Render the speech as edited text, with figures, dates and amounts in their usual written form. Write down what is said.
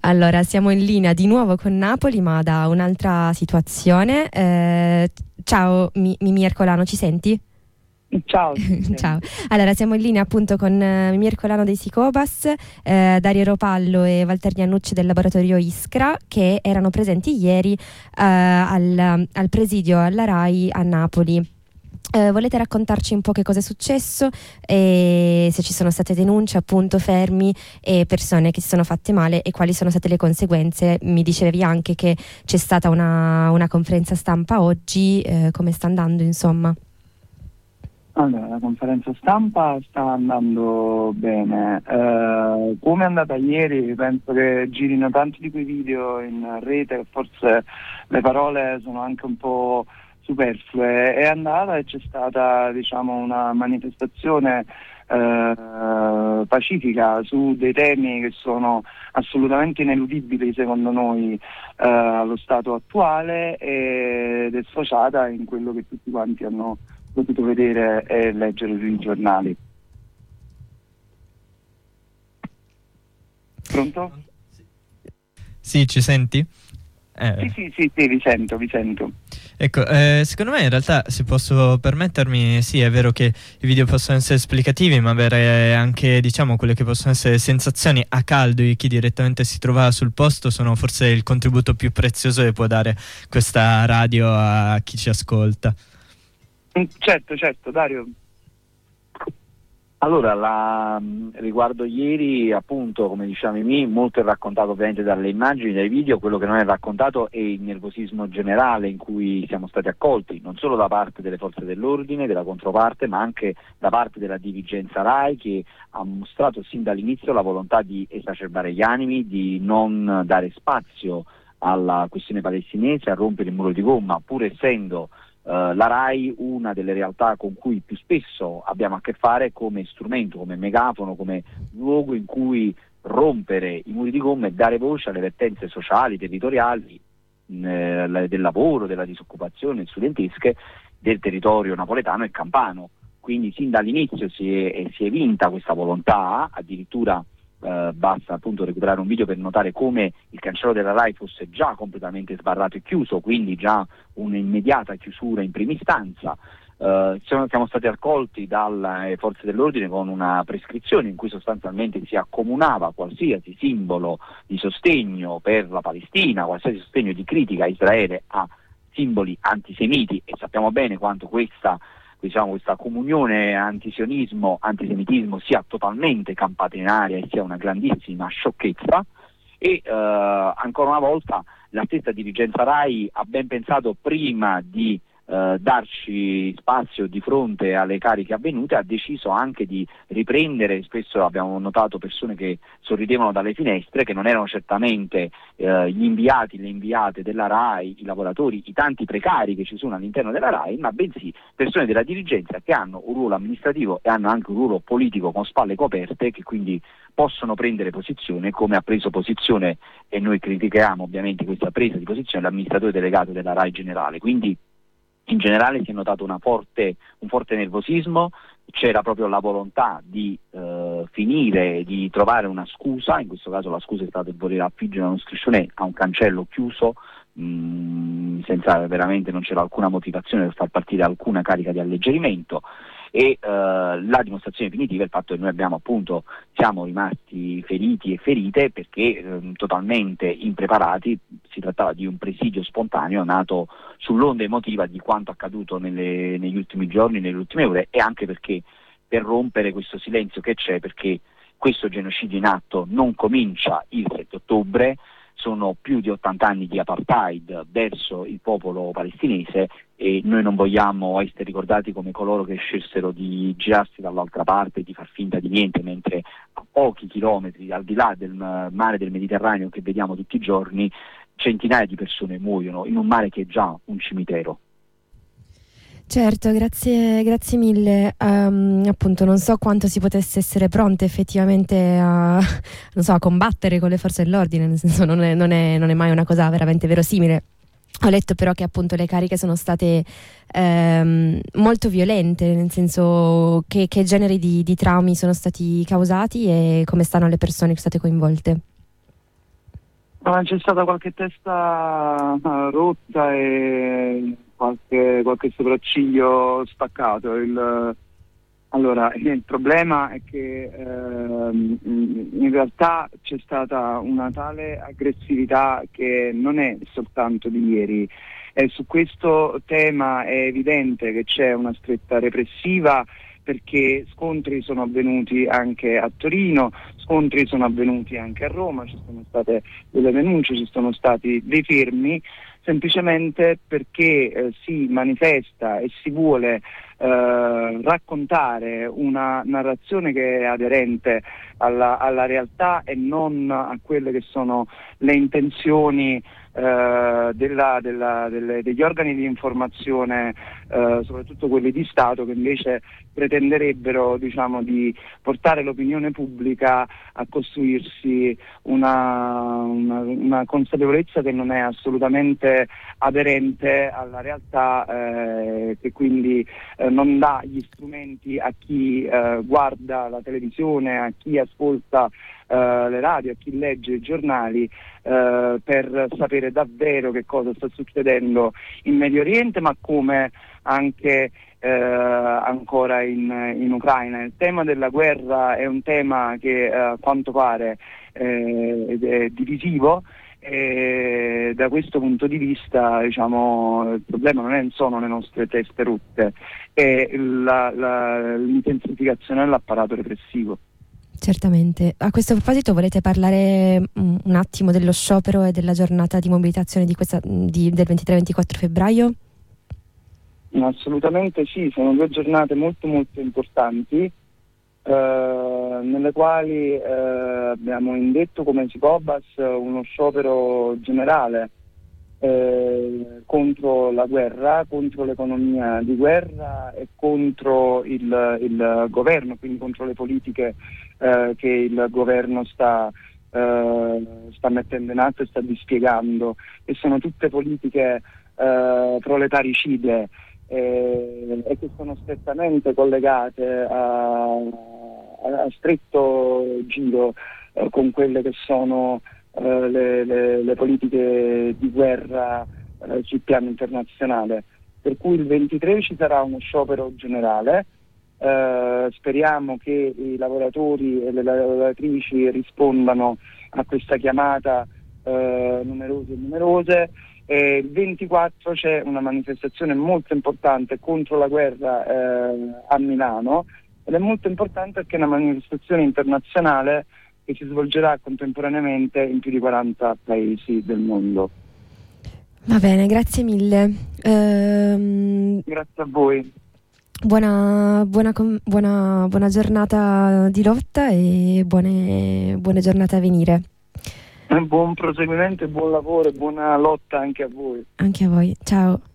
Allora, siamo in linea di nuovo con Napoli, ma da un'altra situazione. Ciao Mimì Ercolano, ci senti? Ciao. Ciao. Allora, siamo in linea appunto con Mimì Ercolano dei Sicobas, Dario Ropallo e Valterni Annucci del laboratorio Iskra, che erano presenti ieri al presidio alla RAI a Napoli. Volete raccontarci un po' che cosa è successo e se ci sono state denunce, appunto, fermi e persone che si sono fatte male e quali sono state le conseguenze? Mi dicevi anche che c'è stata una conferenza stampa oggi, come sta andando, insomma? Allora, la conferenza stampa sta andando bene. Come è andata ieri, penso che girino tanti di quei video in rete, forse le parole sono anche un po' superflue. È andata e c'è stata, diciamo, una manifestazione pacifica su dei temi che sono assolutamente ineludibili secondo noi allo stato attuale, ed è sfociata in quello che tutti quanti hanno potuto vedere e leggere sui giornali. Pronto? Sì, ci senti? Sì, vi sento. Ecco, secondo me in realtà, se posso permettermi, sì, è vero che i video possono essere esplicativi, ma avere anche, diciamo, quelle che possono essere sensazioni a caldo di chi direttamente si trova sul posto sono forse il contributo più prezioso che può dare questa radio a chi ci ascolta. Certo, Dario. Allora, riguardo ieri, appunto, come diceva Mimì, molto è raccontato ovviamente dalle immagini, dai video. Quello che non è raccontato è il nervosismo generale in cui siamo stati accolti, non solo da parte delle forze dell'ordine, della controparte, ma anche da parte della dirigenza RAI, che ha mostrato sin dall'inizio la volontà di esacerbare gli animi, di non dare spazio alla questione palestinese, a rompere il muro di gomma, pur essendo la RAI una delle realtà con cui più spesso abbiamo a che fare come strumento, come megafono, come luogo in cui rompere i muri di gomma e dare voce alle vertenze sociali, territoriali, del lavoro, della disoccupazione studentesche del territorio napoletano e campano. Quindi sin dall'inizio si è vinta questa volontà, addirittura basta appunto recuperare un video per notare come il cancello della RAI fosse già completamente sbarrato e chiuso, quindi già un'immediata chiusura in prima istanza. Siamo stati accolti dalle forze dell'ordine con una prescrizione in cui sostanzialmente si accomunava qualsiasi simbolo di sostegno per la Palestina, qualsiasi sostegno di critica a Israele a simboli antisemiti, e sappiamo bene quanto questa comunione antisemitismo sia totalmente campata in aria e sia una grandissima sciocchezza. E ancora una volta la stessa dirigenza RAI ha ben pensato, prima di darci spazio di fronte alle cariche avvenute, ha deciso anche di riprendere. Spesso abbiamo notato persone che sorridevano dalle finestre, che non erano certamente gli inviati, le inviate della RAI, i lavoratori, i tanti precari che ci sono all'interno della RAI, ma bensì persone della dirigenza che hanno un ruolo amministrativo e hanno anche un ruolo politico con spalle coperte, che quindi possono prendere posizione, come ha preso posizione, e noi critichiamo ovviamente questa presa di posizione, l'amministratore delegato della RAI generale. Quindi in generale si è notato un forte nervosismo. C'era proprio la volontà di finire, di trovare una scusa. In questo caso la scusa è stata il voler affiggere uno striscione a un cancello chiuso, senza, veramente non c'era alcuna motivazione per far partire alcuna carica di alleggerimento. E la dimostrazione definitiva è il fatto che noi siamo rimasti feriti e ferite perché totalmente impreparati. Si trattava di un presidio spontaneo nato sull'onda emotiva di quanto accaduto negli ultimi giorni, nelle ultime ore, e anche perché per rompere questo silenzio che c'è, perché questo genocidio in atto non comincia il 7 ottobre, sono più di 80 anni di apartheid verso il popolo palestinese, e noi non vogliamo essere ricordati come coloro che scelsero di girarsi dall'altra parte e di far finta di niente, mentre a pochi chilometri al di là del mare del Mediterraneo che vediamo tutti i giorni centinaia di persone muoiono in un mare che è già un cimitero. Certo, grazie mille. Appunto, non so quanto si potesse essere pronte effettivamente a combattere con le forze dell'ordine, nel senso non è mai una cosa veramente verosimile. Ho letto però che appunto le cariche sono state molto violente, nel senso che generi di traumi sono stati causati e come stanno le persone che sono state coinvolte. C'è stata qualche testa rotta e qualche sopracciglio staccato. Allora, il problema è che in realtà c'è stata una tale aggressività che non è soltanto di ieri. E su questo tema è evidente che c'è una stretta repressiva, perché scontri sono avvenuti anche a Torino, scontri sono avvenuti anche a Roma, ci sono state delle denunce, ci sono stati dei fermi, semplicemente perché si manifesta e si vuole raccontare una narrazione che è aderente alla realtà e non a quelle che sono le intenzioni degli organi di informazione, soprattutto quelli di Stato, che invece pretenderebbero, diciamo, di portare l'opinione pubblica a costruirsi una consapevolezza che non è assolutamente aderente alla realtà, che quindi non dà gli strumenti a chi guarda la televisione, a chi ascolta le radio, a chi legge i giornali, per sapere davvero che cosa sta succedendo in Medio Oriente, ma come anche ancora in Ucraina. Il tema della guerra è un tema che a quanto pare è divisivo, e da questo punto di vista, diciamo, il problema non sono le nostre teste rotte, è l'intensificazione dell'apparato repressivo. Certamente. A questo proposito volete parlare un attimo dello sciopero e della giornata di mobilitazione del 23-24 febbraio? Assolutamente sì, sono due giornate molto molto importanti, nelle quali abbiamo indetto come Sicobas uno sciopero generale contro la guerra, contro l'economia di guerra e contro il governo, quindi contro le politiche che il governo sta mettendo in atto e sta dispiegando, e sono tutte politiche proletaricide e che sono strettamente collegate a stretto giro con quelle che sono le politiche di guerra sul piano internazionale. Per cui il 23 ci sarà uno sciopero generale, speriamo che i lavoratori e le lavoratrici rispondano a questa chiamata, numerose. Il 24 c'è una manifestazione molto importante contro la guerra a Milano, ed è molto importante perché è una manifestazione internazionale che si svolgerà contemporaneamente in più di 40 paesi del mondo. Va bene, grazie mille. Grazie a voi. Buona giornata di lotta e buone giornate a venire. Buon proseguimento e buon lavoro e buona lotta anche a voi. Anche a voi, ciao.